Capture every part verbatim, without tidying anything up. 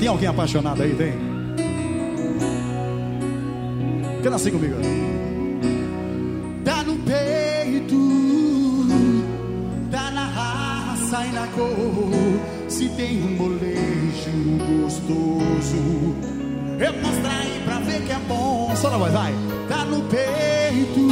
Tem alguém apaixonado aí, tem? Canta assim comigo. Tá no peito, tá na raça e na cor. Se tem um molejo gostoso, eu mostro aí pra ver que é bom. Só na voz, vai. Tá no peito.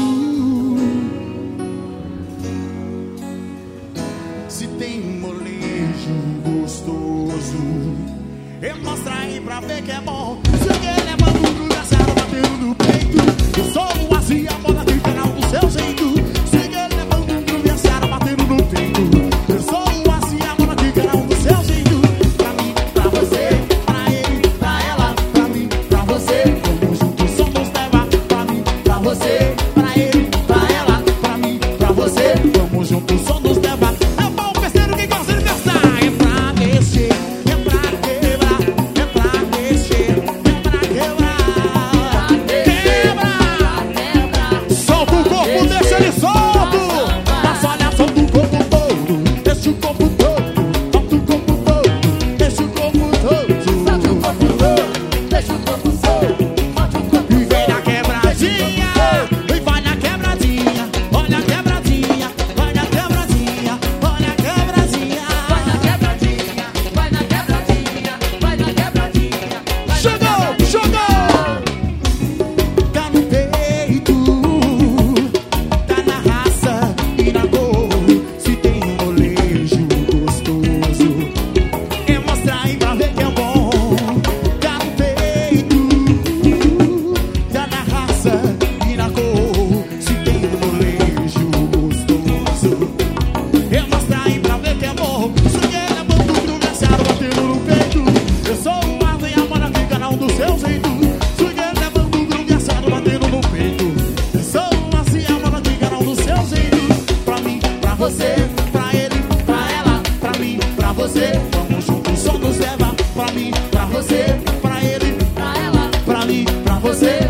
Se tem um molejo gostoso, eu mostro aí pra ver que é bom. Se alguém levando um engraçado, batendo no peito, eu sou o assim, a bola de canal do seu jeito. Se alguém levando um engraçado, batendo no peito, eu sou o assim, a bola de canal do seu jeito. Pra mim, pra você, pra ele, pra ela, pra mim, pra você, vamos juntos, somos leva. Pra mim, pra você, pra ele, pra ela, pra mim, pra você, vamos juntos, somos leva. É bom parceiro que gosta de gastar, é pra mexer, é pra quebrar, é pra mexer, é pra quebrar, quebra, Solta o corpo, deixa ele solto. passa olha, solta o corpo todo, deixa o corpo todo, solta o corpo todo, deixa o corpo todo, solta o corpo todo, deixa o corpo todo, solta o corpo todo, e vem na quebradinha, e vai na quebradinha, olha a quebradinha, vai na quebradinha, olha a quebradinha, vai na quebradinha, vai na quebradinha, vai na quebradinha, Chegou, chegou. tá no peito, tá na raça e na cor. Se tem um molejo gostoso, eu mostrar aí pra ver que é bom. Tá no peito, tá na raça e na cor. Se tem um molejo gostoso, eu mostrar aí pra ver que é bom. Se quer é bom tudo engraçado, batendo no peito, eu sou o ave e a mora que canal do seu jeito. Se quer é bom tudo engraçado, batendo no peito, eu sou o assim a mora que canal do seu jeito. Pra mim, pra você, pra ele, pra ela, pra mim, pra você, vamos juntos, só nos leva. Pra mim, pra você, pra ele, pra ela, pra mim, pra você.